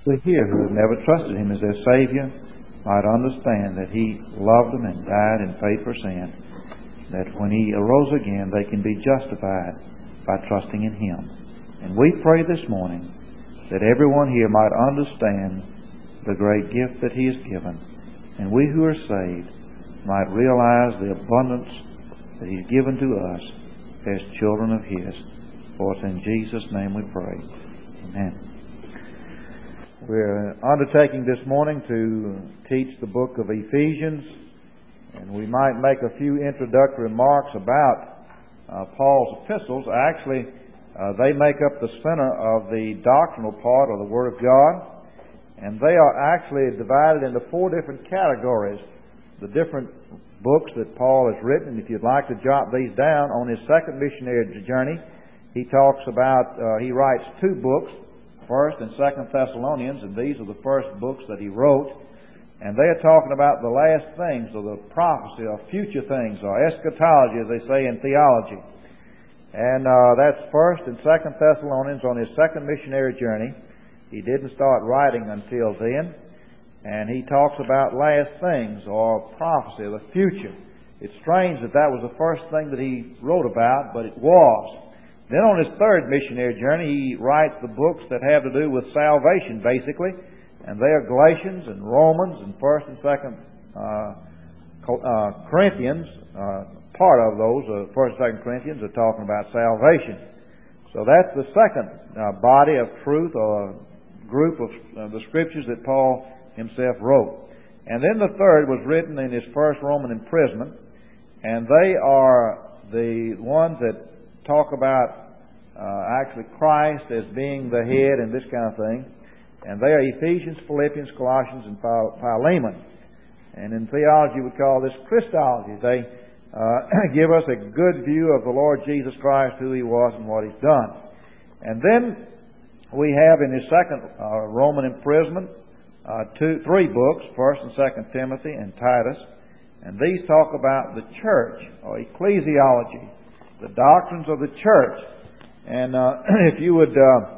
to hear who have never trusted Him as their Savior might understand that He loved them and died and paid for sin, that when He arose again they can be justified by trusting in Him. And we pray this morning that everyone here might understand the great gift that He has given, and we who are saved might realize the abundance that He's given to us as children of His. For it's in Jesus' name we pray. Amen. We're undertaking this morning to teach the book of Ephesians, and we might make a few introductory remarks about Paul's epistles. Actually, they make up the center of the doctrinal part of the Word of God, and they are actually divided into four different categories. The different books that Paul has written, and if you'd like to jot these down, on his second missionary journey, he writes two books, 1st and 2nd Thessalonians, and these are the first books that he wrote. And they are talking about the last things, or the prophecy, or future things, or eschatology, as they say in theology. And that's 1st and 2nd Thessalonians on his second missionary journey. He didn't start writing until then. And he talks about last things, or prophecy, or the future. It's strange that that was the first thing that he wrote about, but it was. Then on his third missionary journey, he writes the books that have to do with salvation, basically. And they are Galatians and Romans and 1st and 2nd Corinthians. Part of those, 1st and 2nd Corinthians, are talking about salvation. So that's the second body of truth, or group of the Scriptures that Paul himself wrote. And then the third was written in his first Roman imprisonment. And they are the ones that talk about actually Christ as being the head and this kind of thing. And they are Ephesians, Philippians, Colossians, and Philemon. And in theology we call this Christology. They give us a good view of the Lord Jesus Christ, who He was and what He's done. And then we have in his second Roman imprisonment three books, 1st and 2nd Timothy and Titus. And these talk about the church, or ecclesiology, the doctrines of the church. And if you would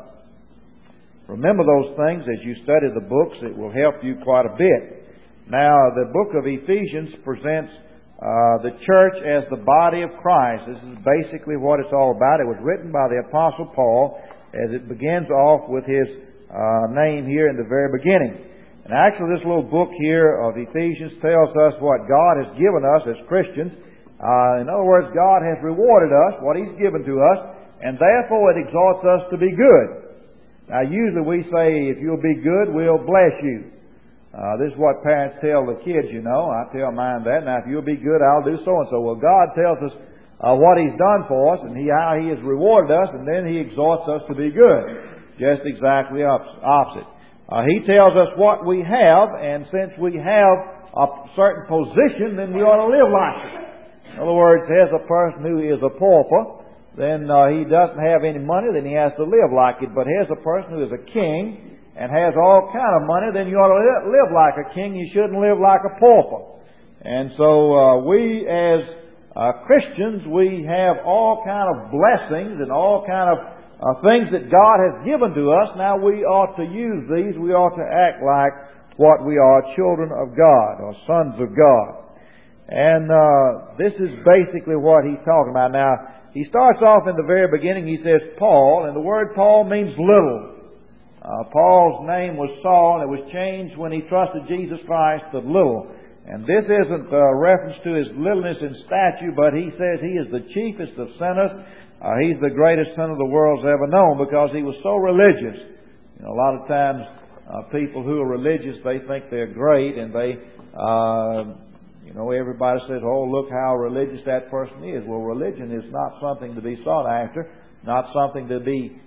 remember those things as you study the books, it will help you quite a bit. Now, the book of Ephesians presents the church as the body of Christ. This is basically what it's all about. It was written by the Apostle Paul, as it begins off with his name here in the very beginning. And actually, this little book here of Ephesians tells us what God has given us as Christians. In other words, God has rewarded us, what He's given to us, and therefore it exhorts us to be good. Now, usually we say, if you'll be good, we'll bless you. This is what parents tell the kids, you know. I tell mine that. Now, if you'll be good, I'll do so-and-so. Well, God tells us what He's done for us, and how He has rewarded us, and then He exhorts us to be good. Just exactly opposite. He tells us what we have, and since we have a certain position, then we ought to live like it. In other words, as a person who is a pauper, then he doesn't have any money, then he has to live like it. But here's a person who is a king and has all kind of money, then you ought to live like a king. You shouldn't live like a pauper. And so we as Christians, we have all kind of blessings and all kind of things that God has given to us. Now we ought to use these. We ought to act like what we are, children of God or sons of God. And this is basically what he's talking about. Now, he starts off in the very beginning, he says Paul, and the word Paul means little. Paul's name was Saul, and it was changed when he trusted Jesus Christ to little. And this isn't a reference to his littleness in stature, but he says he is the chiefest of sinners. He's the greatest sinner the world's ever known, because he was so religious. You know, a lot of times people who are religious, they think they're great, and they everybody says, oh, look how religious that person is. Well, religion is not something to be sought after, not something to be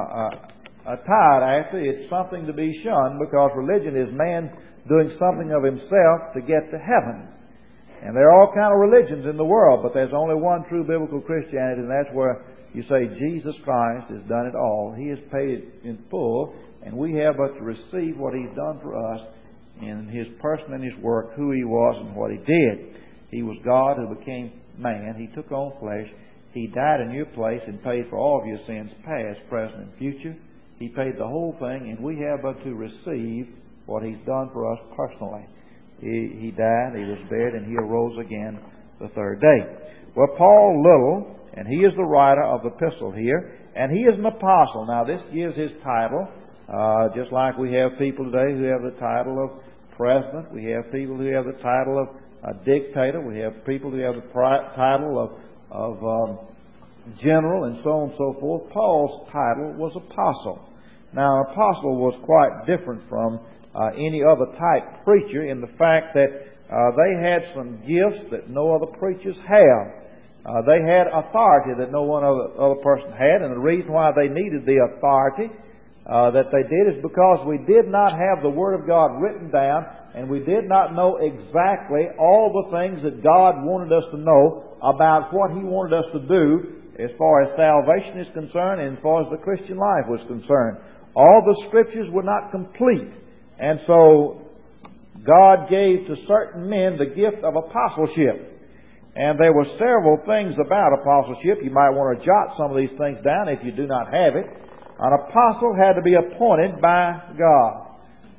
tied after. It's something to be shunned, because religion is man doing something of himself to get to heaven. And there are all kinds of religions in the world, but there's only one true biblical Christianity, and that's where you say Jesus Christ has done it all. He has paid it in full, and we have but to receive what He's done for us in His person and His work, who He was and what He did. He was God who became man. He took on flesh. He died in your place and paid for all of your sins, past, present, and future. He paid the whole thing, and we have but to receive what He's done for us personally. He died, He was buried, and He arose again the third day. Well, Paul Little, and he is the writer of the epistle here, and he is an apostle. Now, this gives his title, just like we have people today who have the title of president. We have people who have the title of dictator. We have people who have the title of general, and so on and so forth. Paul's title was apostle. Now, an apostle was quite different from any other type preacher in the fact that they had some gifts that no other preachers have. They had authority that no one other person had, and the reason why they needed the authority that they did is because we did not have the Word of God written down, and we did not know exactly all the things that God wanted us to know about what He wanted us to do as far as salvation is concerned and as far as the Christian life was concerned. All the Scriptures were not complete, and so God gave to certain men the gift of apostleship. And there were several things about apostleship. You might want to jot some of these things down if you do not have it. An apostle had to be appointed by God.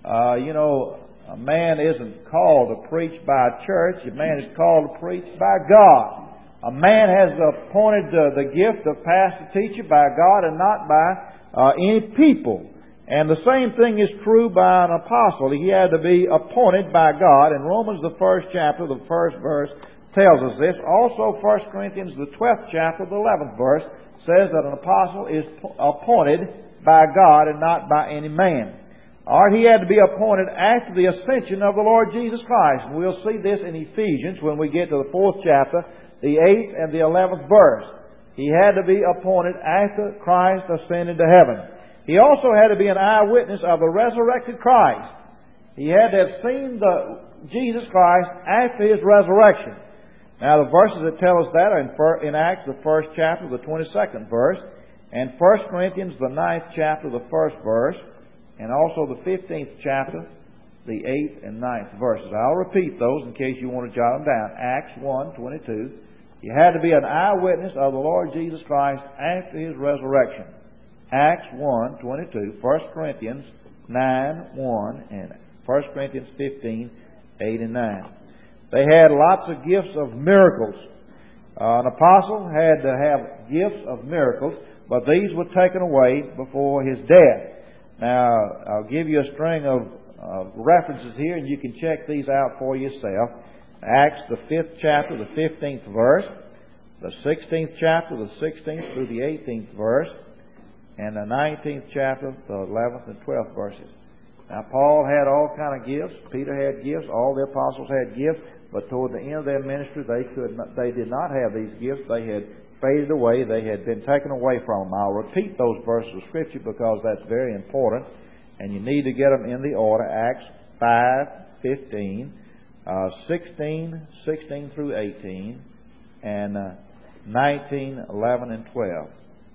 A man isn't called to preach by a church. A man is called to preach by God. A man has appointed the gift of pastor teacher by God and not by any people. And the same thing is true by an apostle. He had to be appointed by God. In Romans, the 1st chapter, the 1st verse, tells us this. Also, 1 Corinthians, the 12th chapter, the 11th verse, says that an apostle is appointed by God and not by any man. Or he had to be appointed after the ascension of the Lord Jesus Christ. And we'll see this in Ephesians when we get to the 4th chapter, the 8th and the 11th verse. He had to be appointed after Christ ascended to heaven. He also had to be an eyewitness of the resurrected Christ. He had to have seen Jesus Christ after His resurrection. Now, the verses that tell us that are in Acts, the 1st chapter, the 22nd verse, and 1 Corinthians, the 9th chapter, the 1st verse, and also the 15th chapter, the 8th and 9th verses. I'll repeat those in case you want to jot them down. Acts 1:22. You had to be an eyewitness of the Lord Jesus Christ after His resurrection. Acts 1:22, 1 Corinthians 9:1, and 1 Corinthians 15:8 and 9. They had lots of gifts of miracles. An apostle had to have gifts of miracles, but these were taken away before his death. Now, I'll give you a string of references here, and you can check these out for yourself. Acts, the 5th chapter, the 15th verse, the 16th chapter, the 16th through the 18th verse, and the 19th chapter, the 11th and 12th verses. Now, Paul had all kind of gifts. Peter had gifts. All the apostles had gifts. But toward the end of their ministry, they did not have these gifts. They had faded away. They had been taken away from them. I'll repeat those verses of Scripture because that's very important, and you need to get them in the order. Acts 5:15, 16 through 18, and 19, 11, and 12.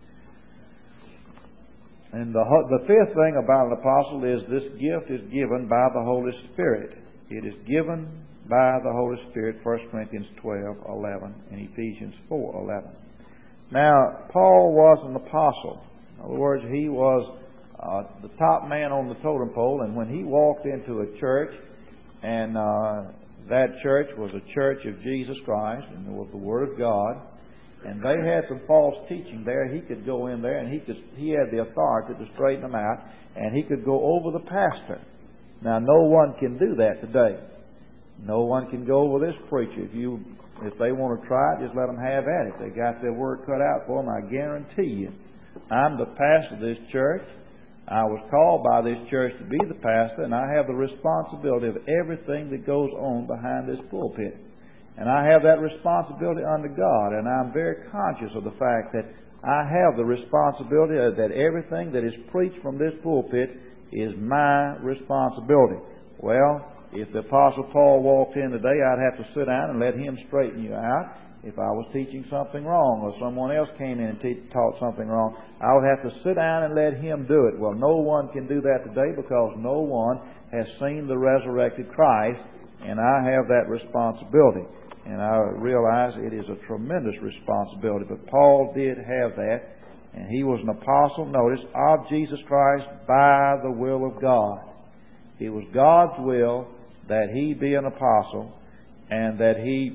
And the fifth thing about an apostle is this gift is given by the Holy Spirit. It is given by the Holy Spirit, 1 Corinthians 12:11 and Ephesians 4:11. Now, Paul was an apostle. In other words, he was the top man on the totem pole, and when he walked into a church, and that church was a church of Jesus Christ, and it was the Word of God, and they had some false teaching there, he could go in there, and he had the authority to straighten them out, and he could go over the pastor. Now, no one can do that today. No one can go over this preacher. If they want to try it, just let them have at it. They got their work cut out for them, I guarantee you. I'm the pastor of this church. I was called by this church to be the pastor, and I have the responsibility of everything that goes on behind this pulpit. And I have that responsibility under God, and I'm very conscious of the fact that I have the responsibility that everything that is preached from this pulpit is my responsibility. Well, if the Apostle Paul walked in today, I'd have to sit down and let him straighten you out. If I was teaching something wrong or someone else came in and taught something wrong, I would have to sit down and let him do it. Well, no one can do that today because no one has seen the resurrected Christ, and I have that responsibility. And I realize it is a tremendous responsibility. But Paul did have that, And he was an apostle, notice, of Jesus Christ by the will of God. It was God's will that he be an apostle and that he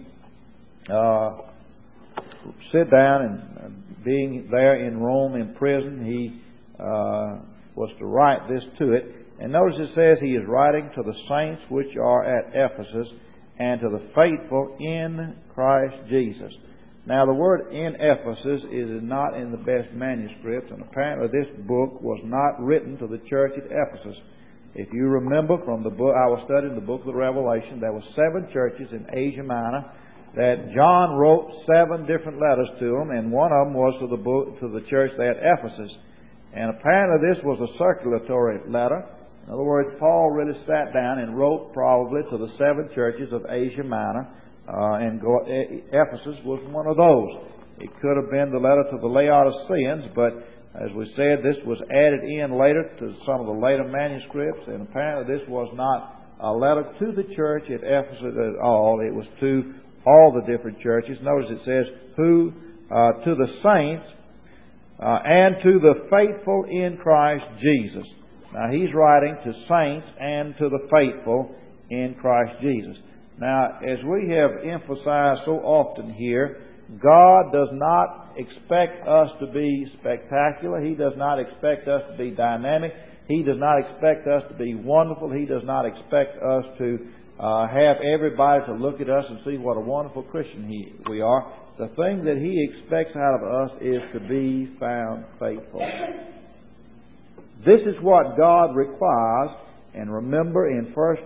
sit down, and being there in Rome in prison, he was to write this to it. And notice it says he is writing to the saints which are at Ephesus and to the faithful in Christ Jesus. Now the word in Ephesus is not in the best manuscripts, and apparently this book was not written to the church at Ephesus. If you remember from the book, I was studying the book of the Revelation, there were 7 churches in Asia Minor that John wrote 7 different letters to them, and one of them was to the church there at Ephesus. And apparently this was a circulatory letter. In other words, Paul really sat down and wrote probably to the 7 churches of Asia Minor, and Ephesus was one of those. It could have been the letter to the Laodiceans, but as we said, this was added in later to some of the later manuscripts, and apparently this was not a letter to the church at Ephesus at all. It was to all the different churches. Notice it says, who to the saints and to the faithful in Christ Jesus. Now he's writing to saints and to the faithful in Christ Jesus. Now, as we have emphasized so often here, God does not expect us to be spectacular. He does not expect us to be dynamic. He does not expect us to be wonderful. He does not expect us to have everybody to look at us and see what a wonderful Christian we are. The thing that He expects out of us is to be found faithful. This is what God requires. And remember in 2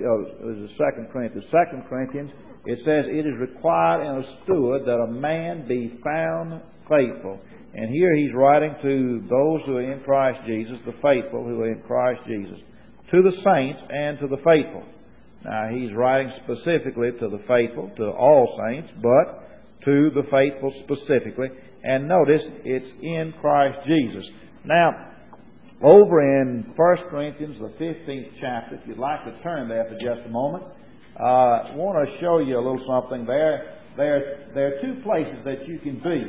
Corinthians, it says it is required in a steward that a man be found faithful. And here he's writing to those who are in Christ Jesus, the faithful who are in Christ Jesus, to the saints and to the faithful. Now he's writing specifically to the faithful, to all saints, but to the faithful specifically. And notice it's in Christ Jesus. Now, over in 1 Corinthians, the 15th chapter, if you'd like to turn there for just a moment, I want to show you a little something there. There are 2 places that you can be.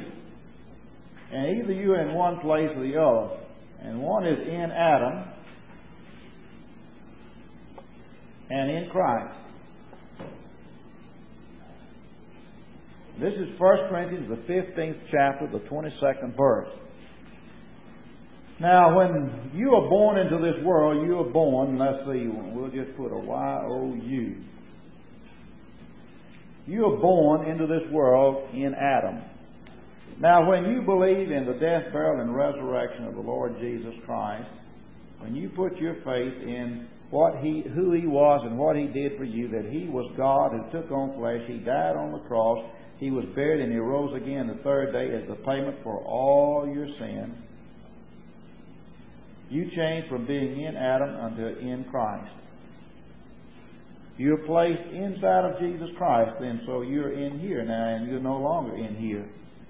And either you're in one place or the other. And one is in Adam and in Christ. This is 1 Corinthians, the 15th chapter, the 22nd verse. Now, when you are born into this world, you are born, let's see, we'll just put a Y-O-U. You are born into this world in Adam. Now, when you believe in the death, burial, and resurrection of the Lord Jesus Christ, when you put your faith in who He was and what He did for you, that He was God who took on flesh, He died on the cross, He was buried, and He rose again the 3rd day as the payment for all your sins, you change from being in Adam unto in Christ. You're placed inside of Jesus Christ, then, so you're in here now, and you're no longer in here.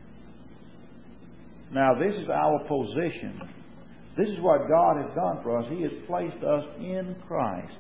Now, this is our position. This is what God has done for us. He has placed us in Christ.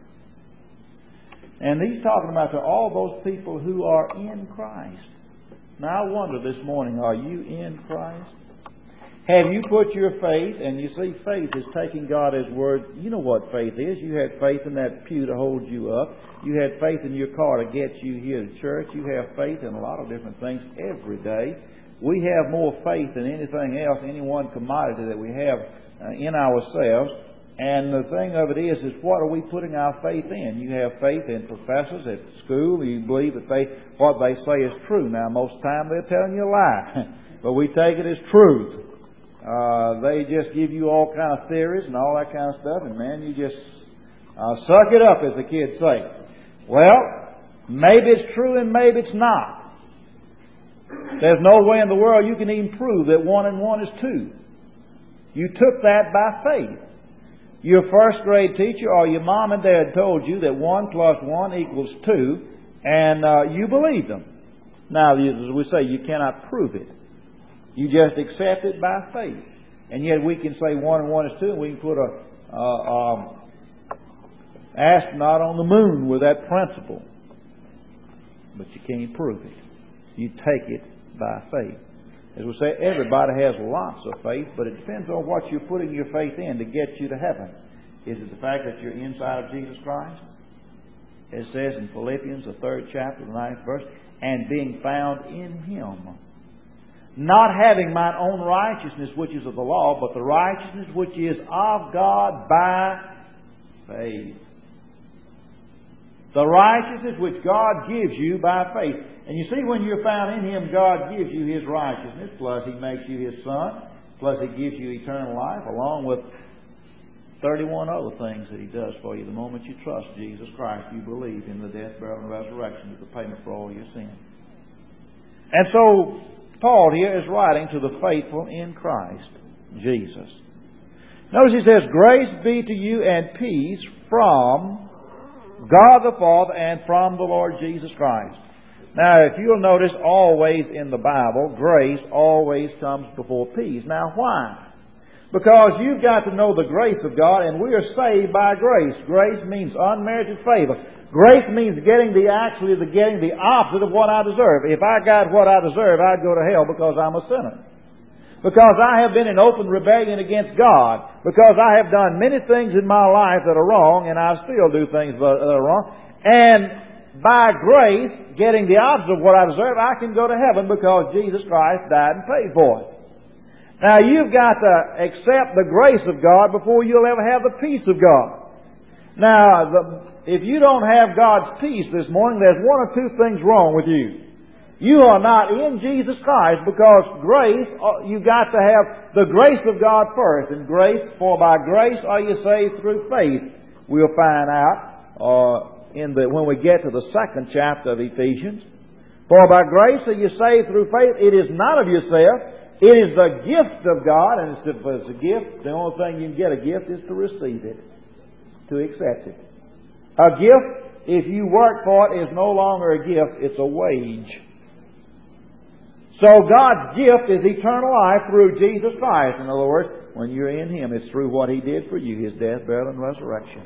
And He's talking about to all those people who are in Christ. Now, I wonder this morning, are you in Christ? Have you put your faith, and you see faith is taking God as word. You know what faith is. You had faith in that pew to hold you up. You had faith in your car to get you here to church. You have faith in a lot of different things every day. We have more faith than anything else, any one commodity that we have in ourselves. And the thing of it is what are we putting our faith in? You have faith in professors at school. You believe that what they say is true. Now, most of the time they're telling you a lie. But we take it as truth. They just give you all kind of theories and all that kind of stuff, and man, you just suck it up, as the kids say. Well, maybe it's true and maybe it's not. There's no way in the world you can even prove that 1 and 1 is 2. You took that by faith. Your first grade teacher or your mom and dad told you that 1 plus 1 equals 2, and you believed them. Now, as we say, you cannot prove it. You just accept it by faith. And yet we can say 1 and 1 is 2, and we can put a astronaut on the moon with that principle. But you can't prove it. You take it by faith. As we say, everybody has lots of faith, but it depends on what you're putting your faith in to get you to heaven. Is it the fact that you're inside of Jesus Christ? It says in Philippians, the 3rd chapter, the 9th verse, and being found in Him, not having mine own righteousness which is of the law, but the righteousness which is of God by faith. The righteousness which God gives you by faith. And you see, when you're found in Him, God gives you His righteousness, plus He makes you His Son, plus He gives you eternal life, along with 31 other things that He does for you. The moment you trust Jesus Christ, you believe in the death, burial, and resurrection as the payment for all your sins. And so, Paul here is writing to the faithful in Christ Jesus. Notice he says, grace be to you and peace from God the Father and from the Lord Jesus Christ. Now, if you'll notice, always in the Bible, grace always comes before peace. Now, why? Because you've got to know the grace of God, and we are saved by grace. Grace means unmerited favor. Grace means getting the opposite of what I deserve. If I got what I deserve, I'd go to hell because I'm a sinner. Because I have been in open rebellion against God. Because I have done many things in my life that are wrong, and I still do things that are wrong. And by grace, getting the opposite of what I deserve, I can go to heaven because Jesus Christ died and paid for it. Now, you've got to accept the grace of God before you'll ever have the peace of God. Now, if you don't have God's peace this morning, there's one or two things wrong with you. You are not in Jesus Christ because grace, you've got to have the grace of God first. And grace, for by grace are you saved through faith. We'll find out when we get to the 2nd chapter of Ephesians. For by grace are you saved through faith. It is not of yourself. It is the gift of God, and if it's a gift, the only thing you can get a gift is to receive it, to accept it. A gift, if you work for it, is no longer a gift, it's a wage. So God's gift is eternal life through Jesus Christ. In other words, when you're in Him, it's through what He did for you, His death, burial, and resurrection.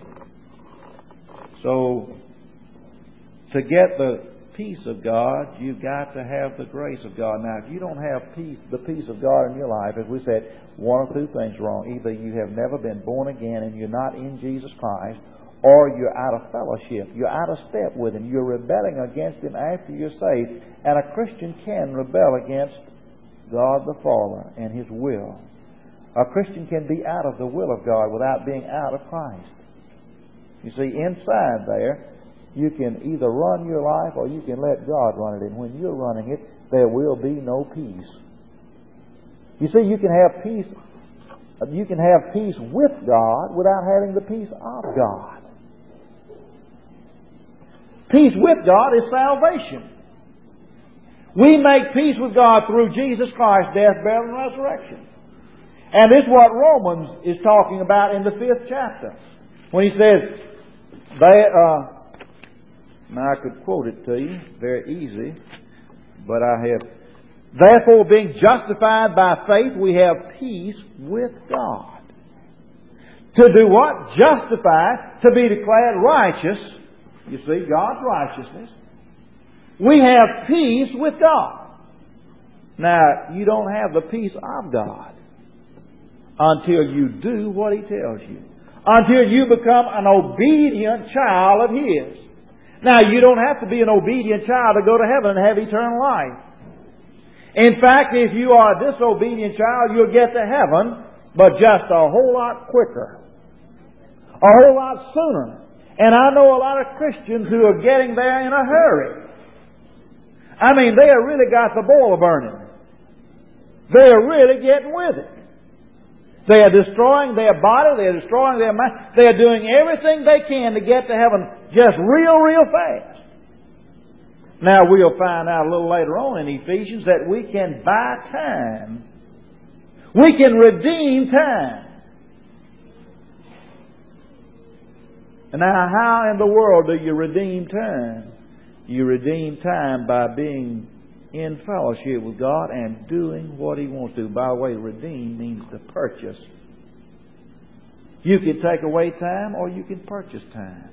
So, to get the peace of God, you've got to have the grace of God. Now, if you don't have the peace of God in your life, as we said, one or two things wrong. Either you have never been born again and you're not in Jesus Christ, or you're out of fellowship. You're out of step with Him. You're rebelling against Him after you're saved. And a Christian can rebel against God the Father and His will. A Christian can be out of the will of God without being out of Christ. You see, inside there, you can either run your life or you can let God run it. And when you're running it, there will be no peace. You see, you can have peace with God without having the peace of God. Peace with God is salvation. We make peace with God through Jesus Christ's death, burial, and resurrection. And this is what Romans is talking about in the 5th chapter. When he says, now I could quote it to you, very easy, but I have. Therefore, being justified by faith, we have peace with God. To do what? Justify, to be declared righteous. You see, God's righteousness. We have peace with God. Now, you don't have the peace of God until you do what He tells you. Until you become an obedient child of His. Now, you don't have to be an obedient child to go to heaven and have eternal life. In fact, if you are a disobedient child, you'll get to heaven, but just a whole lot quicker. A whole lot sooner. And I know a lot of Christians who are getting there in a hurry. I mean, they have really got the boiler burning. They are really getting with it. They are destroying their body. They are destroying their mind. They are doing everything they can to get to heaven just real fast. Now, we'll find out a little later on in Ephesians that we can buy time. We can redeem time. And now, how in the world do you redeem time? You redeem time by being in fellowship with God and doing what He wants to. By the way, redeem means to purchase. You can take away time or you can purchase time.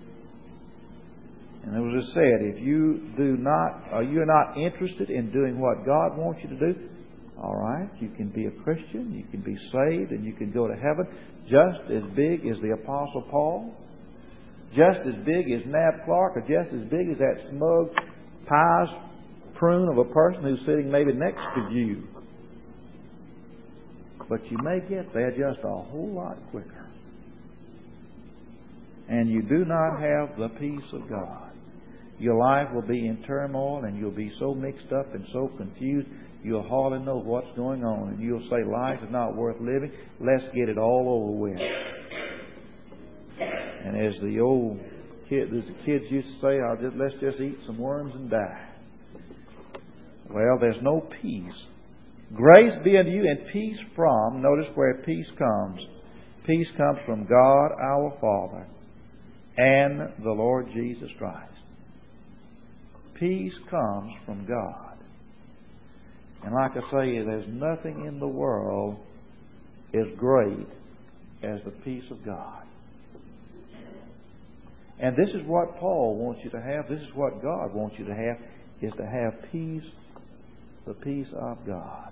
And as I said, if you do not, or you're not interested in doing what God wants you to do, All right? You can be a Christian, you can be saved, and you can go to heaven just as big as the Apostle Paul, just as big as Nab Clark, or just as big as that smug, pious prune of a person who's sitting maybe next to you. But you may get there just a whole lot quicker. And you do not have the peace of God. Your life will be in turmoil, and you'll be so mixed up and so confused, you'll hardly know what's going on. And you'll say, life is not worth living. Let's get it all over with. And as the kids used to say, let's just eat some worms and die. Well, there's no peace. Grace be unto you and peace from, notice where peace comes. Peace comes from God our Father and the Lord Jesus Christ. Peace comes from God. And like I say, there's nothing in the world as great as the peace of God. And this is what Paul wants you to have. This is what God wants you to have, is to have peace, the peace of God.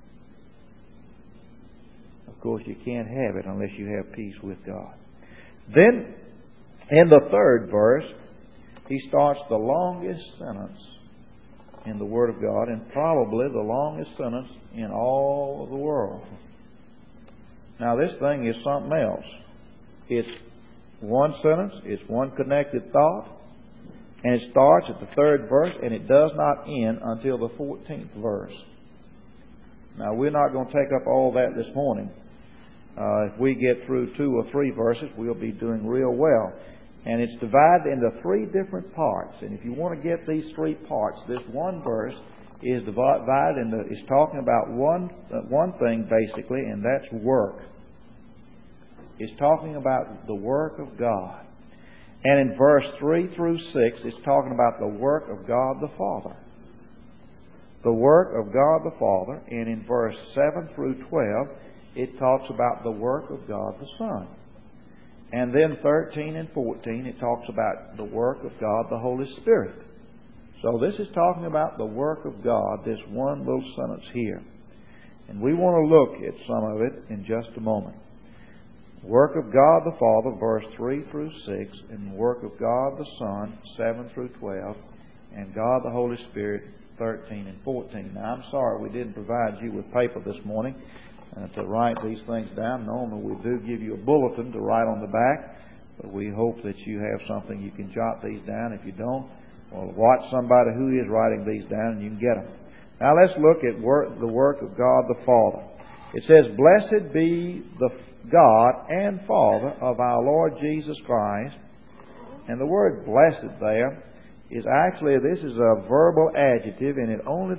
Of course, you can't have it unless you have peace with God. Then, in the third verse, he starts the longest sentence in the Word of God, and probably the longest sentence in all of the world. Now, this thing is something else. It's one sentence, it's one connected thought, and it starts at the third verse, and it does not end until the 14th verse. Now, we're not going to take up all that this morning. If we get through 2 or 3 verses, we'll be doing real well. And it's divided into 3 different parts. And if you want to get these 3 parts, this one verse is divided into, is talking about one thing basically, and that's work. It's talking about the work of God. And in verse 3 through 6, it's talking about the work of God the Father. The work of God the Father. And in verse 7 through 12, it talks about the work of God the Son. And then 13 and 14, it talks about the work of God the Holy Spirit. So this is talking about the work of God, this one little sentence here. And we want to look at some of it in just a moment. Work of God the Father, verse 3 through 6, and the work of God the Son, 7 through 12, and God the Holy Spirit, 13 and 14. Now, I'm sorry we didn't provide you with paper this morning to write these things down. Normally we do give you a bulletin to write on the back, but we hope that you have something you can jot these down. If you don't, well, watch somebody who is writing these down and you can get them. Now let's look at the work of God the Father. It says, blessed be the God and Father of our Lord Jesus Christ. And the word blessed there is actually, this is a verbal adjective, and it only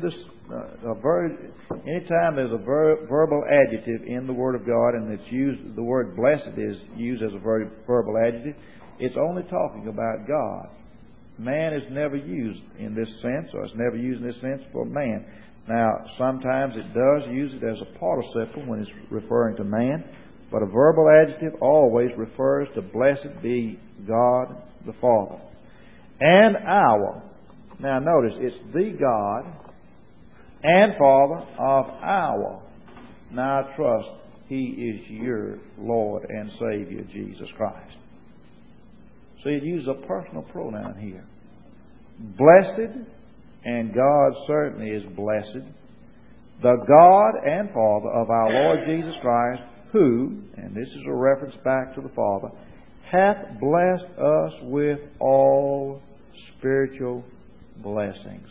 anytime there's a verbal adjective in the Word of God, and it's used, the word blessed is used as a verbal adjective, it's only talking about God. Man is never used in this sense, or it's never used in this sense for man. Now, sometimes it does use it as a participle when it's referring to man, but a verbal adjective always refers to blessed be God the Father. And our. Now notice, it's the God and Father of our. Now I trust He is your Lord and Savior, Jesus Christ. So it uses a personal pronoun here. Blessed, and God certainly is blessed, the God and Father of our Lord Jesus Christ, who, and this is a reference back to the Father, hath blessed us with all spiritual blessings.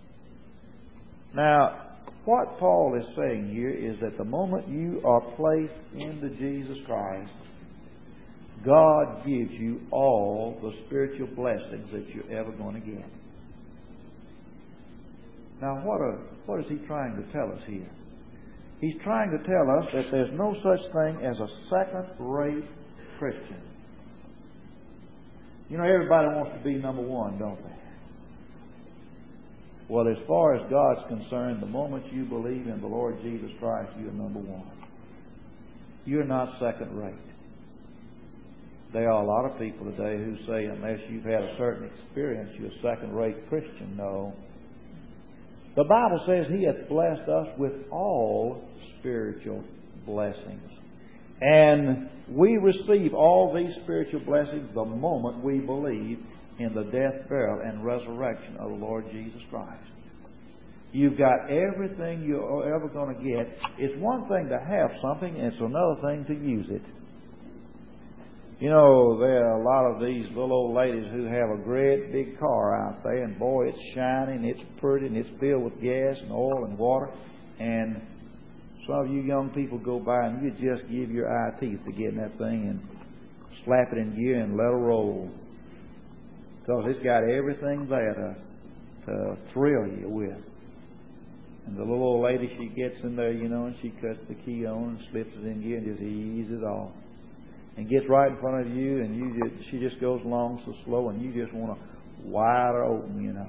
Now, what Paul is saying here is that the moment you are placed into Jesus Christ, God gives you all the spiritual blessings that you're ever going to get. Now, what is he trying to tell us here? He's trying to tell us that there's no such thing as a second-rate Christian. You know, everybody wants to be number one, don't they? Well, as far as God's concerned, the moment you believe in the Lord Jesus Christ, you're number one. You're not second-rate. There are a lot of people today who say, unless you've had a certain experience, you're a second-rate Christian. No. The Bible says He hath blessed us with all spiritual blessings. And we receive all these spiritual blessings the moment we believe in the death, burial, and resurrection of the Lord Jesus Christ. You've got everything you're ever going to get. It's one thing to have something, and it's another thing to use it. You know, there are a lot of these little old ladies who have a great big car out there, and boy, it's shining, it's pretty, and it's filled with gas and oil and water. And some of you young people go by and you just give your eye teeth to get in that thing and slap it in gear and let it roll. Because it's got everything there to thrill you with. And the little old lady, she gets in there, you know, and she cuts the key on and slips it in gear and just eases off. And gets right in front of you, and she just goes along so slow, and you just want to wide her open, you know.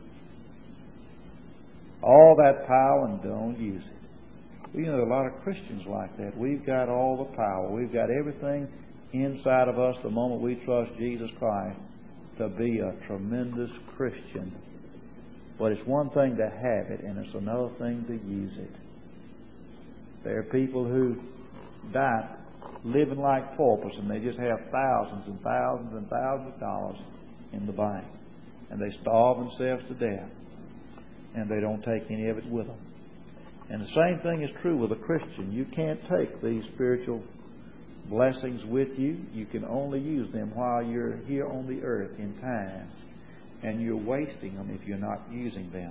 All that power, and don't use it. Well, you know, there are a lot of Christians like that. We've got all the power. We've got everything inside of us the moment we trust Jesus Christ to be a tremendous Christian. But it's one thing to have it, and it's another thing to use it. There are people who die living like paupers, and they just have thousands and thousands and thousands of dollars in the bank. And they starve themselves to death, and they don't take any of it with them. And the same thing is true with a Christian. You can't take these spiritual blessings with you. You can only use them while you're here on the earth in time. And you're wasting them if you're not using them.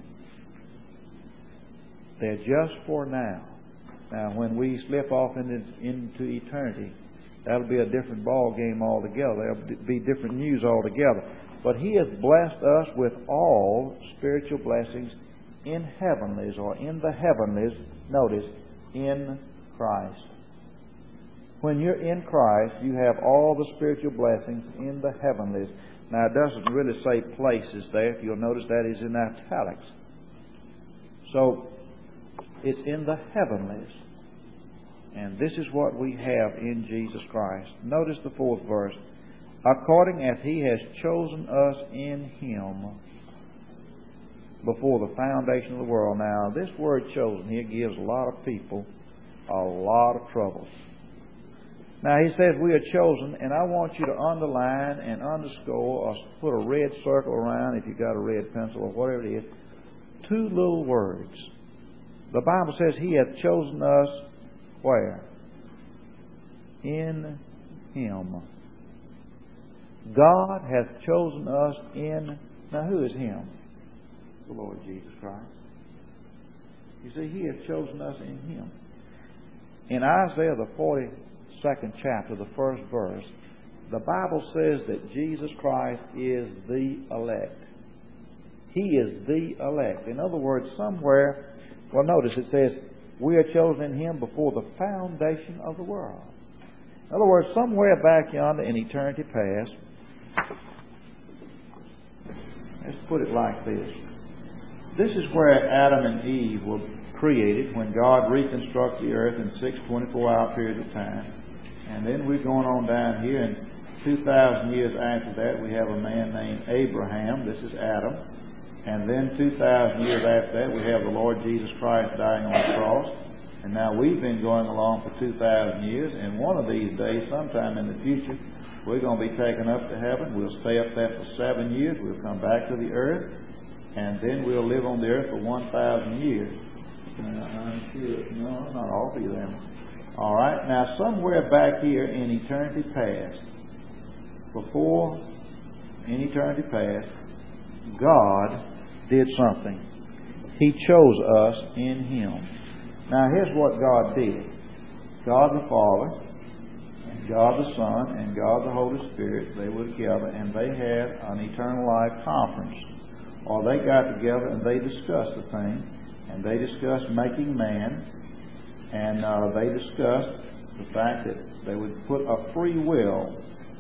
They're just for now. Now, when we slip off into eternity, that'll be a different ball game altogether. There'll be different news altogether. But He has blessed us with all spiritual blessings in heavenlies, or in the heavenlies, notice, in Christ. When you're in Christ, you have all the spiritual blessings in the heavenlies. Now, it doesn't really say places there. If you'll notice, that is in italics. So, it's in the heavenlies. And this is what we have in Jesus Christ. Notice the 4th verse. According as He has chosen us in Him before the foundation of the world. Now, this word chosen here gives a lot of people a lot of troubles. Now, he says we are chosen, and I want you to underline and underscore or put a red circle around, if you've got a red pencil or whatever it is, 2 little words. The Bible says He hath chosen us where? In Him. God hath chosen us in... Now, who is Him? The Lord Jesus Christ. You see, He hath chosen us in Him. In Isaiah the 42nd chapter, the 1st verse, the Bible says that Jesus Christ is the elect. He is the elect. In other words, somewhere, well, notice it says, we are chosen in Him before the foundation of the world. In other words, somewhere back yonder in eternity past, let's put it like this. This is where Adam and Eve were created when God reconstructed the earth in 6 24-hour periods of time. And then we're going on down here, and 2,000 years after that, we have a man named Abraham. This is Adam. And then 2,000 years after that, we have the Lord Jesus Christ dying on the cross. And now we've been going along for 2,000 years, and one of these days, sometime in the future, we're going to be taken up to heaven. We'll stay up there for 7 years. We'll come back to the earth, and then we'll live on the earth for 1,000 years. I'm sure, no, not all of them. All right, now somewhere back here in eternity past, before in eternity past, God did something. He chose us in Him. Now here's what God did. God the Father, and God the Son, and God the Holy Spirit, they were together, and they had an eternal life conference. Or they got together and they discussed the thing, and they discussed making man, and they discussed the fact that they would put a free will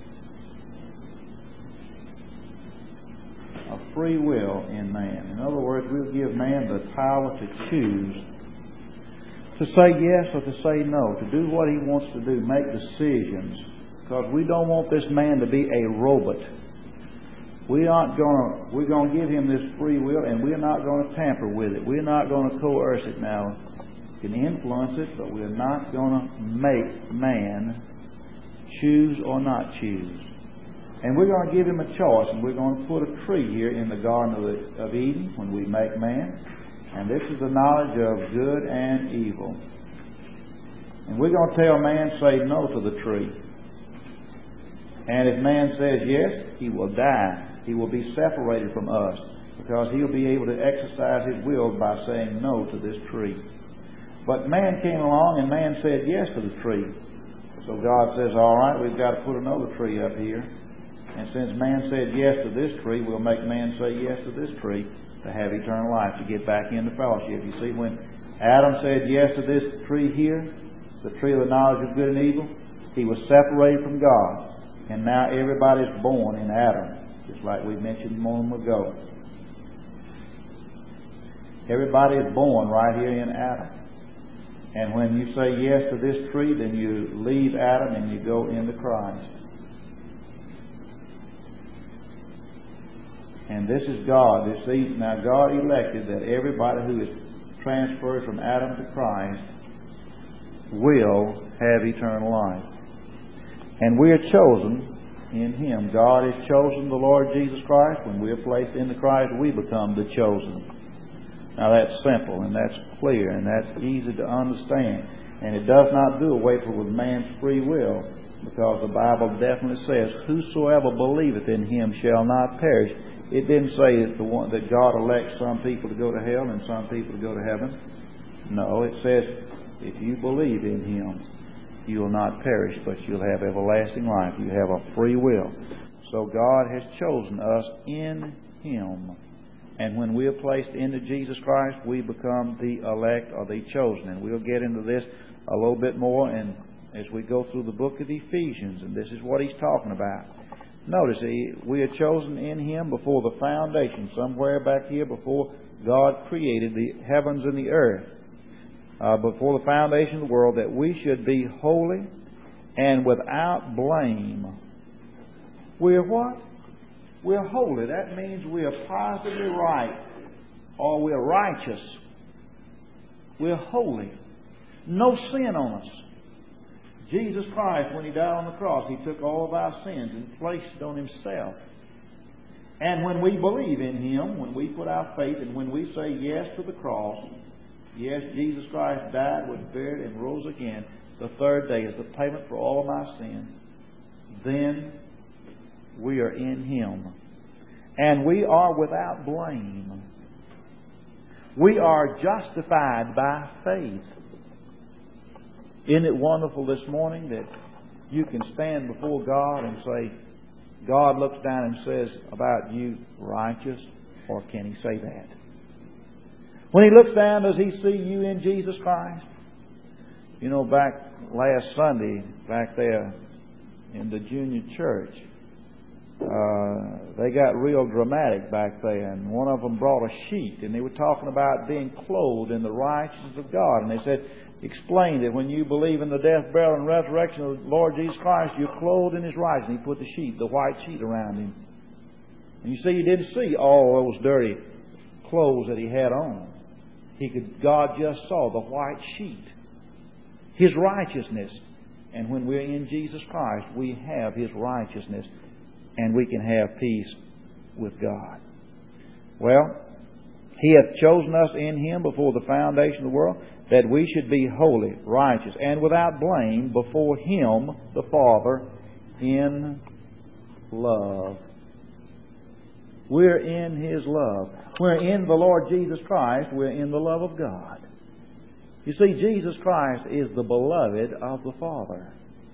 in man. In other words, we'll give man the power to choose, to say yes or to say no, to do what he wants to do, make decisions, because we don't want this man to be a robot. we're going to give him this free will, and we're not going to tamper with it. We're not going to coerce it now. We can influence it, but we're not going to make man choose or not choose. And we're going to give him a choice, and we're going to put a tree here in the Garden of Eden when we make man. And this is the knowledge of good and evil. And we're going to tell man, say no to the tree. And if man says yes, he will die. He will be separated from us, because he'll be able to exercise his will by saying no to this tree. But man came along and man said yes to the tree. So God says, all right, we've got to put another tree up here. And since man said yes to this tree, we'll make man say yes to this tree to have eternal life, to get back into fellowship. You see, when Adam said yes to this tree here, the tree of the knowledge of good and evil, he was separated from God. And now everybody's born in Adam, just like we mentioned a moment ago. Everybody is born right here in Adam. And when you say yes to this tree, then you leave Adam and you go into Christ. And this is God. Now God elected that everybody who is transferred from Adam to Christ will have eternal life. And we are chosen in Him. God has chosen the Lord Jesus Christ. When we are placed into Christ, we become the chosen. Now that's simple, and that's clear, and that's easy to understand. And it does not do away with man's free will, because the Bible definitely says, whosoever believeth in Him shall not perish. It didn't say that God elects some people to go to hell and some people to go to heaven. No, it says, if you believe in Him, you will not perish, but you'll have everlasting life. You have a free will. So God has chosen us in Him. And when we are placed into Jesus Christ, we become the elect or the chosen. And we'll get into this a little bit more and as we go through the book of Ephesians. And this is what he's talking about. Notice, we are chosen in Him before the foundation, somewhere back here before God created the heavens and the earth. Before the foundation of the world, that we should be holy and without blame. We're what? We're holy. That means we are positively right, or we're righteous. We're holy. No sin on us. Jesus Christ, when He died on the cross, He took all of our sins and placed it on Himself. And when we believe in Him, when we put our faith, and when we say yes to the cross, yes, Jesus Christ died, was buried, and rose again the third day as the payment for all of my sins, then we are in Him. And we are without blame. We are justified by faith. Isn't it wonderful this morning that you can stand before God and say, God looks down and says about you, righteous? Or can He say that? When He looks down, does He see you in Jesus Christ? You know, back last Sunday, back there in the junior church, they got real dramatic back there, and one of them brought a sheet, and they were talking about being clothed in the righteousness of God. And they said, explain that when you believe in the death, burial, and resurrection of the Lord Jesus Christ, you're clothed in His righteousness. He put the sheet, the white sheet around Him. And you see, you didn't see all those dirty clothes that He had on. God just saw the white sheet, His righteousness. And when we're in Jesus Christ, we have His righteousness, and we can have peace with God. Well, He hath chosen us in Him before the foundation of the world, that we should be holy, righteous, and without blame before Him, the Father, in love. We're in His love. We're in the Lord Jesus Christ. We're in the love of God. You see, Jesus Christ is the beloved of the Father.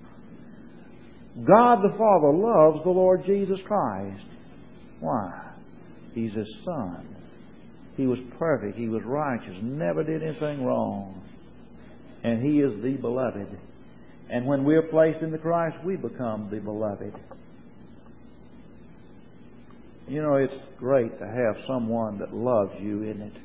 God the Father loves the Lord Jesus Christ. Why? He's His Son. He was perfect. He was righteous. Never did anything wrong. And He is the beloved. And when we're placed in the Christ, we become the beloved. You know, it's great to have someone that loves you, isn't it?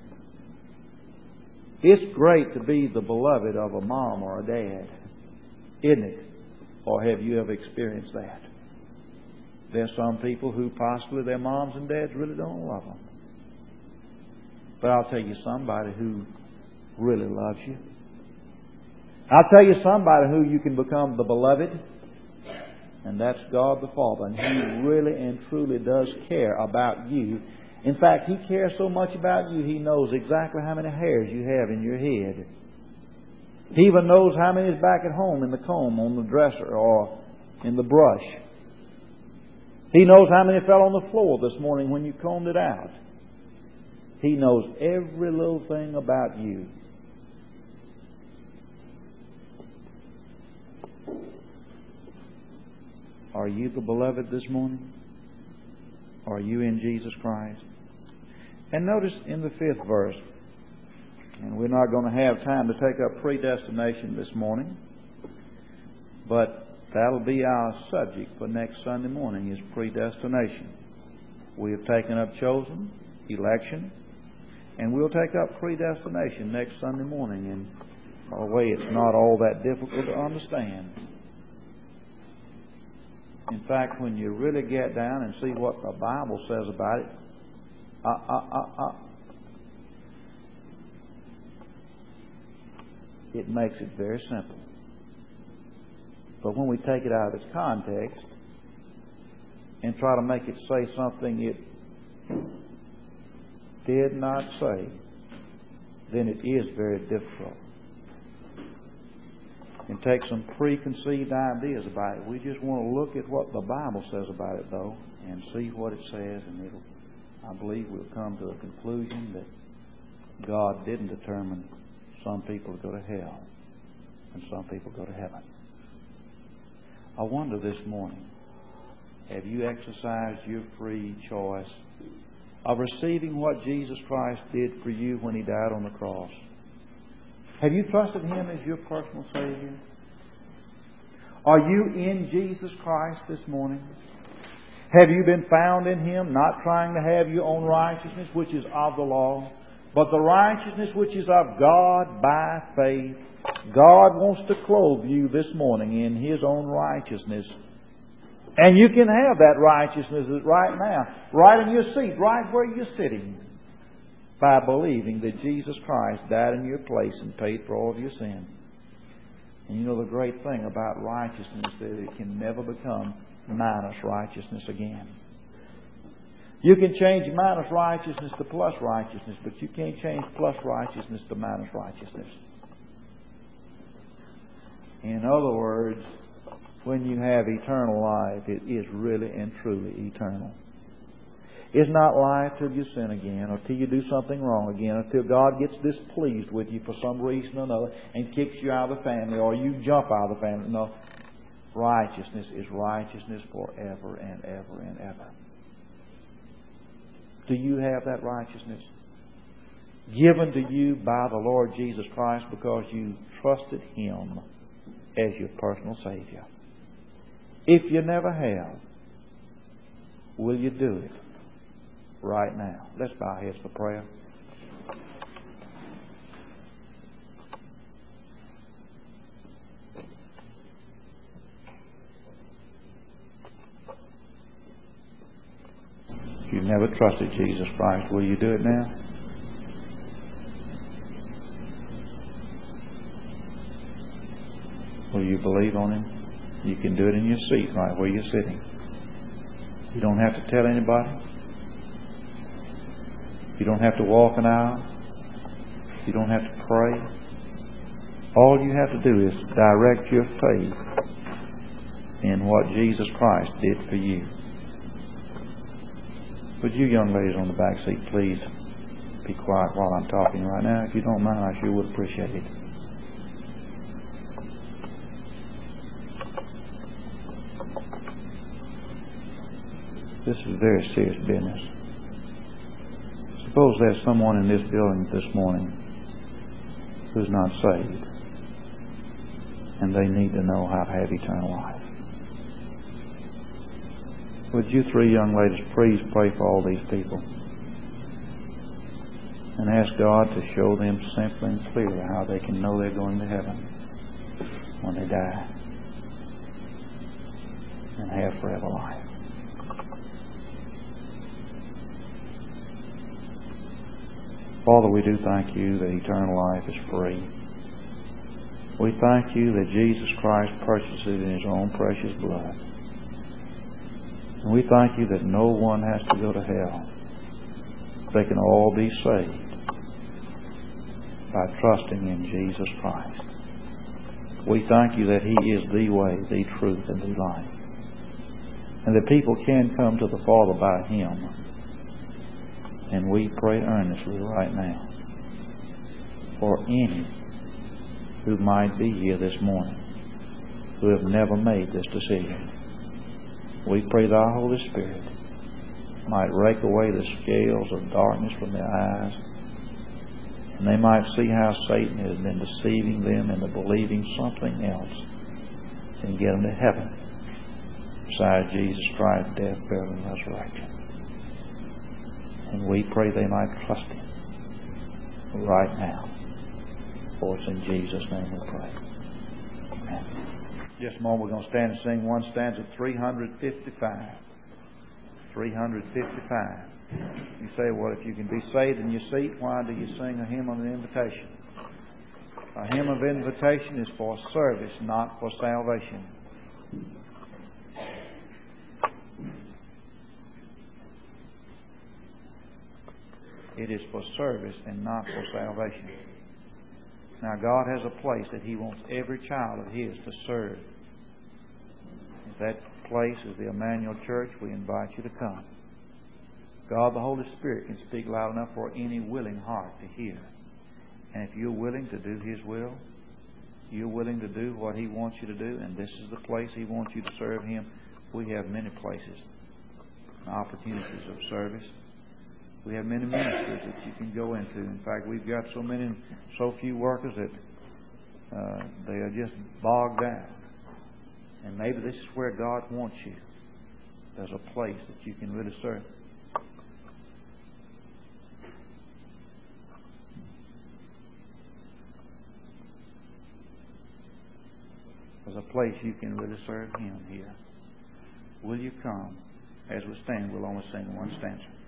It's great to be the beloved of a mom or a dad, isn't it? Or have you ever experienced that? There's some people who possibly their moms and dads really don't love them. But I'll tell you somebody who really loves you. I'll tell you somebody who you can become the beloved, and that's God the Father. And He really and truly does care about you. In fact, He cares so much about you, He knows exactly how many hairs you have in your head. He even knows how many is back at home in the comb, on the dresser, or in the brush. He knows how many fell on the floor this morning when you combed it out. He knows every little thing about you. Are you the beloved this morning? Are you in Jesus Christ? And notice in the 5th verse, and we're not going to have time to take up predestination this morning, but that'll be our subject for next Sunday morning, is predestination. We have taken up chosen, election, and we'll take up predestination next Sunday morning. And by the way, it's not all that difficult to understand. In fact, when you really get down and see what the Bible says about it, it makes it very simple. But when we take it out of its context and try to make it say something it did not say, then it is very difficult. And take some preconceived ideas about it. We just want to look at what the Bible says about it, though, and see what it says, and I believe we'll come to a conclusion that God didn't determine some people to go to hell and some people go to heaven. I wonder this morning, have you exercised your free choice of receiving what Jesus Christ did for you when He died on the cross? Have you trusted Him as your personal Savior? Are you in Jesus Christ this morning? Have you been found in Him, not trying to have your own righteousness, which is of the law, but the righteousness which is of God by faith? God wants to clothe you this morning in His own righteousness. And you can have that righteousness right now, right in your seat, right where you're sitting, by believing that Jesus Christ died in your place and paid for all of your sin. And you know the great thing about righteousness is that it can never become minus righteousness again. You can change minus righteousness to plus righteousness, but you can't change plus righteousness to minus righteousness. In other words, when you have eternal life, it is really and truly eternal. It's not life till you sin again, or till you do something wrong again, or till God gets displeased with you for some reason or another and kicks you out of the family, or you jump out of the family. No. Righteousness is righteousness forever and ever and ever. Do you have that righteousness? Given to you by the Lord Jesus Christ because you trusted Him as your personal Savior. If you never have, will you do it right now? Let's bow our heads for prayer. If you've never trusted Jesus Christ, will you do it now? Will you believe on Him? You can do it in your seat right where you're sitting. You don't have to tell anybody. You don't have to walk an aisle. You don't have to pray. All you have to do is direct your faith in what Jesus Christ did for you. Would you young ladies on the back seat please be quiet while I'm talking right now? If you don't mind, I sure would appreciate it. This is very serious business. Suppose there's someone in this building this morning who's not saved, and they need to know how to have eternal life. Would you three young ladies please pray for all these people and ask God to show them simply and clearly how they can know they're going to heaven when they die and have forever life. Father, we do thank You that eternal life is free. We thank You that Jesus Christ purchased it in His own precious blood. And we thank You that no one has to go to hell. They can all be saved by trusting in Jesus Christ. We thank You that He is the way, the truth, and the life. And that people can come to the Father by Him. And we pray earnestly right now for any who might be here this morning who have never made this decision. We pray Thy Holy Spirit might rake away the scales of darkness from their eyes, and they might see how Satan has been deceiving them into believing something else can get them to heaven besides Jesus Christ's death, burial, and resurrection. And we pray they might trust Him right now. For it's in Jesus' name we pray. Amen. Just a moment, we're going to stand and sing one stanza, 355. 355. You say, well, if you can be saved in your seat, why do you sing a hymn of invitation? A hymn of invitation is for service, not for salvation. It is for service and not for salvation. Now, God has a place that He wants every child of His to serve. If that place is the Emmanuel Church, we invite you to come. God, the Holy Spirit, can speak loud enough for any willing heart to hear. And if you're willing to do His will, you're willing to do what He wants you to do, and this is the place He wants you to serve Him, we have many places and opportunities of service. We have many ministries that you can go into. In fact, we've got so few workers that they are just bogged down. And maybe this is where God wants you. There's a place that you can really serve. There's a place you can really serve Him here. Will you come? As we stand, we'll only sing one stanza.